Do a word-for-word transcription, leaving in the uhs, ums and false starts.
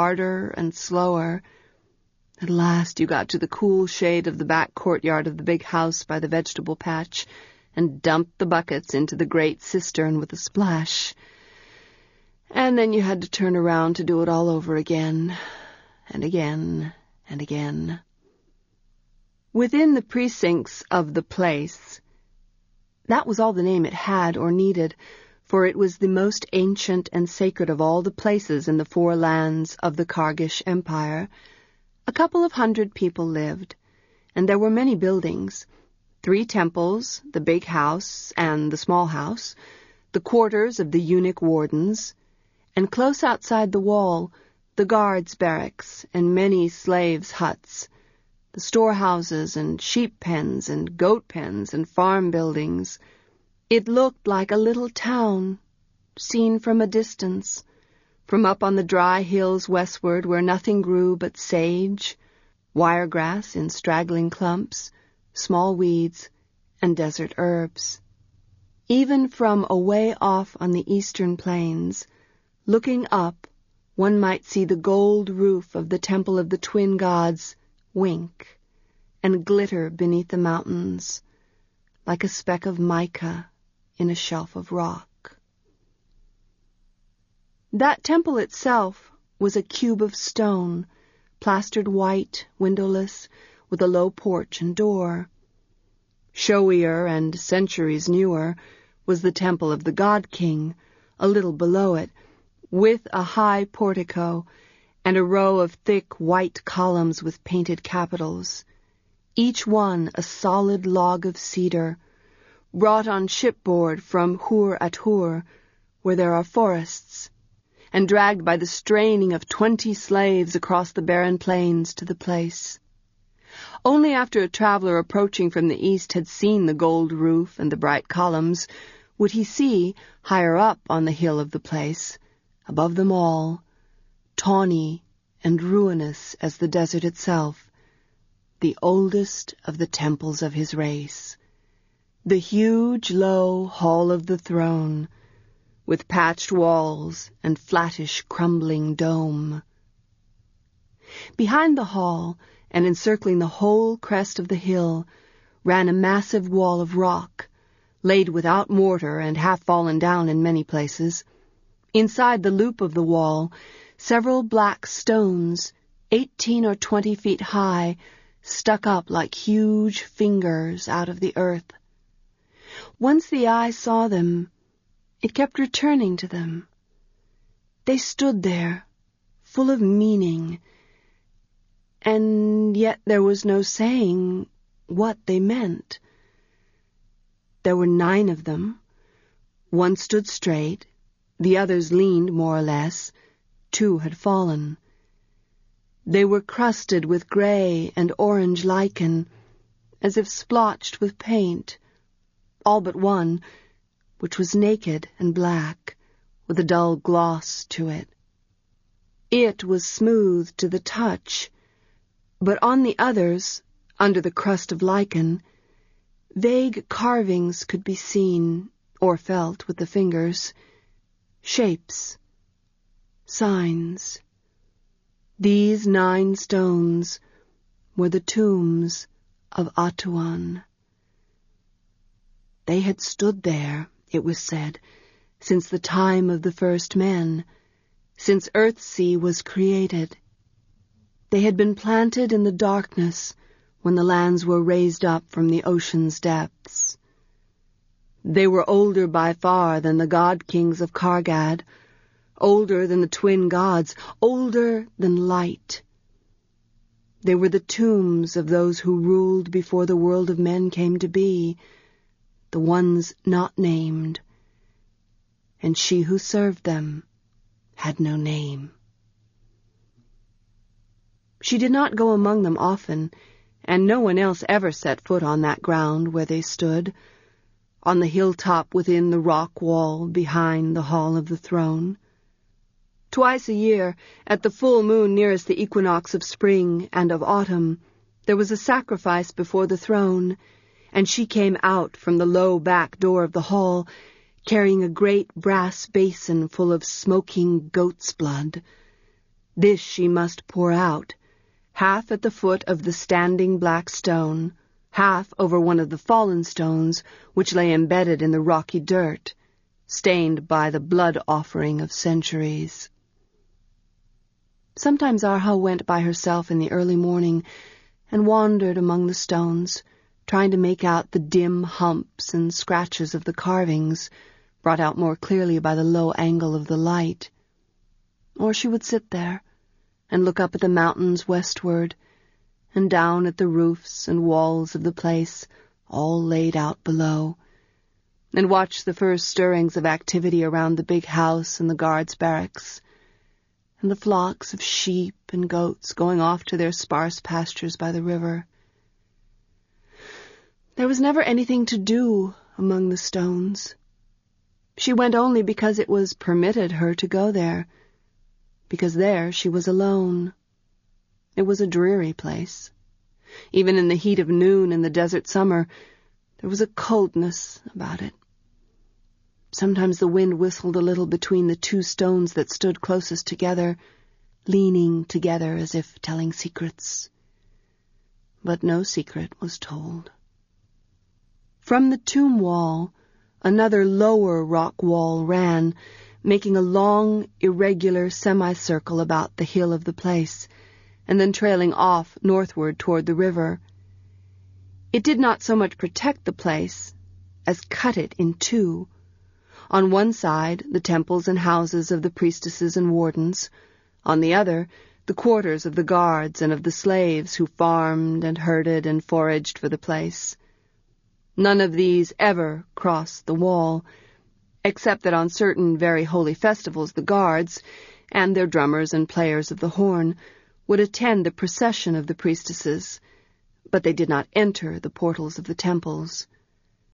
harder and slower. At last you got to the cool shade of the back courtyard of the big house by the vegetable patch and dumped the buckets into the great cistern with a splash. And then you had to turn around to do it all over again, and again, and again. Within the precincts of the place, that was all the name it had or needed, for it was the most ancient and sacred of all the places in the four lands of the Kargish Empire. A couple of hundred people lived, and there were many buildings, three temples, the big house and the small house, the quarters of the eunuch wardens, and close outside the wall, the guards' barracks and many slaves' huts, the storehouses and sheep pens and goat pens and farm buildings. It looked like a little town, seen from a distance, from up on the dry hills westward where nothing grew but sage, wiregrass in straggling clumps, small weeds, and desert herbs. Even from away off on the eastern plains, looking up, one might see the gold roof of the Temple of the Twin Gods wink and glitter beneath the mountains, like a speck of mica in a shelf of rock. That temple itself was a cube of stone, plastered white, windowless, with a low porch and door. Showier and centuries newer was the temple of the God King, a little below it, with a high portico and a row of thick white columns with painted capitals, each one a solid log of cedar, brought on shipboard from Hur-at-Hur, where there are forests, and dragged by the straining of twenty slaves across the barren plains to the place. Only after a traveler approaching from the east had seen the gold roof and the bright columns would he see, higher up on the hill of the place, above them all, tawny and ruinous as the desert itself, the oldest of the temples of his race, the huge, low Hall of the Throne, with patched walls and flattish, crumbling dome. Behind the hall, and encircling the whole crest of the hill, ran a massive wall of rock, laid without mortar and half fallen down in many places. Inside the loop of the wall, several black stones, eighteen or twenty feet high, stuck up like huge fingers out of the earth. Once the eye saw them, it kept returning to them. They stood there, full of meaning, and yet there was no saying what they meant. There were nine of them. One stood straight, the others leaned more or less, two had fallen. They were crusted with gray and orange lichen, as if splotched with paint, all but one, which was naked and black, with a dull gloss to it. It was smooth to the touch, but on the others, under the crust of lichen, vague carvings could be seen, or felt with the fingers, shapes, signs. These nine stones were the tombs of Atuan. They had stood there, it was said, since the time of the first men, since Earthsea was created. They had been planted in the darkness when the lands were raised up from the ocean's depths. They were older by far than the god-kings of Kargad, older than the twin gods, older than light. They were the tombs of those who ruled before the world of men came to be, the ones not named, and she who served them had no name. She did not go among them often, and no one else ever set foot on that ground where they stood, on the hilltop within the rock wall behind the Hall of the Throne. Twice a year, at the full moon nearest the equinox of spring and of autumn, there was a sacrifice before the throne, and she came out from the low back door of the hall, carrying a great brass basin full of smoking goat's blood. This she must pour out, half at the foot of the standing black stone, half over one of the fallen stones which lay embedded in the rocky dirt, stained by the blood-offering of centuries. Sometimes Arha went by herself in the early morning and wandered among the stones, trying to make out the dim humps and scratches of the carvings, brought out more clearly by the low angle of the light. Or she would sit there and look up at the mountains westward, and down at the roofs and walls of the place, all laid out below, and watch the first stirrings of activity around the big house and the guards' barracks, and the flocks of sheep and goats going off to their sparse pastures by the river. There was never anything to do among the stones. She went only because it was permitted her to go there, because there she was alone. It was a dreary place. Even in the heat of noon in the desert summer, there was a coldness about it. Sometimes the wind whistled a little between the two stones that stood closest together, leaning together as if telling secrets. But no secret was told. From the tomb wall, another lower rock wall ran, making a long, irregular semicircle about the hill of the place, and then trailing off northward toward the river. It did not so much protect the place as cut it in two. On one side, the temples and houses of the priestesses and wardens. On the other, the quarters of the guards and of the slaves who farmed and herded and foraged for the place. None of these ever crossed the wall, except that on certain very holy festivals the guards, and their drummers and players of the horn, would attend the procession of the priestesses, but they did not enter the portals of the temples.